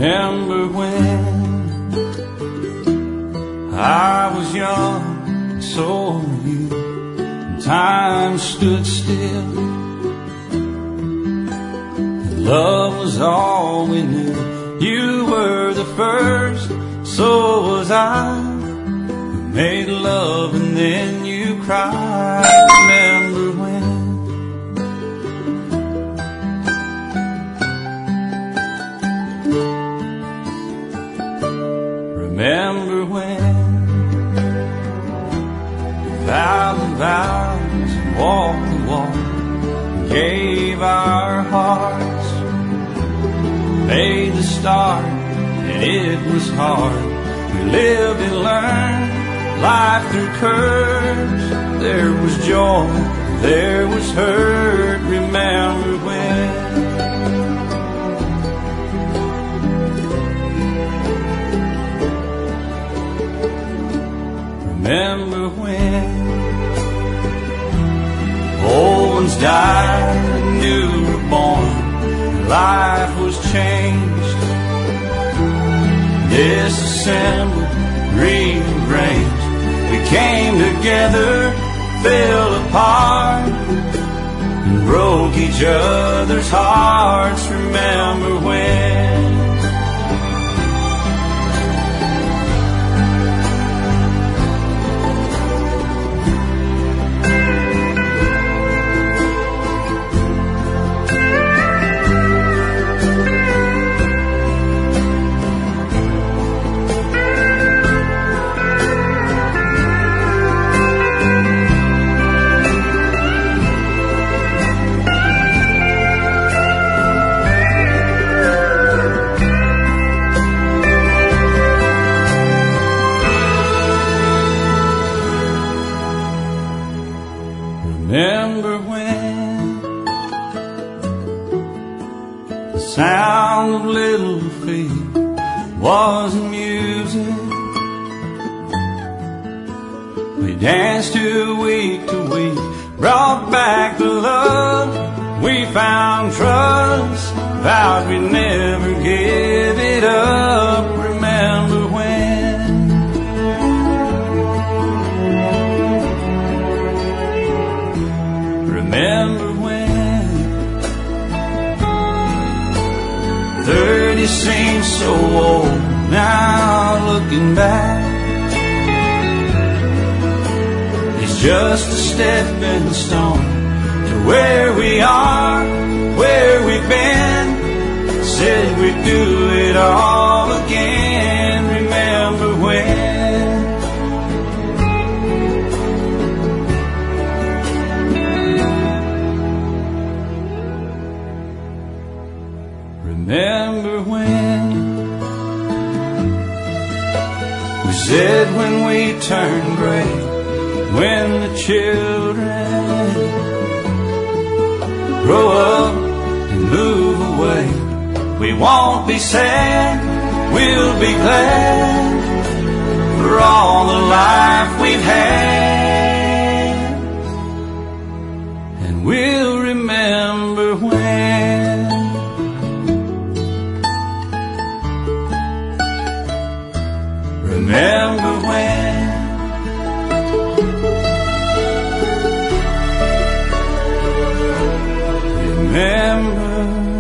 Remember when I was young, and so were you, and time stood still, and love was all we knew. You were the first, so was I, who made love and then you cried. Remember when? Remember when we vowed the vows and walked the walk and gave our hearts, made the start and it was hard. We lived and learned life through curves. There was joy, there was hurt. Remember when? Remember when old ones died and new were born, life was changed, disassembled, rearranged. We came together, fell apart, and broke each other's hearts. Remember when? Remember when the sound of little feet was music? We danced to week, brought back the love. We found trust, vowed we'd never give it up. Remember when? Remember when 30 seems so old now, looking back. It's just a stepping stone to where we are, where we've been. Said we'd do it all again. Remember when? Remember when we said when we turn gray, when the children grow up and move away, we won't be sad, we'll be glad for all the life we've had, and we'll remember when. Remember when? Remember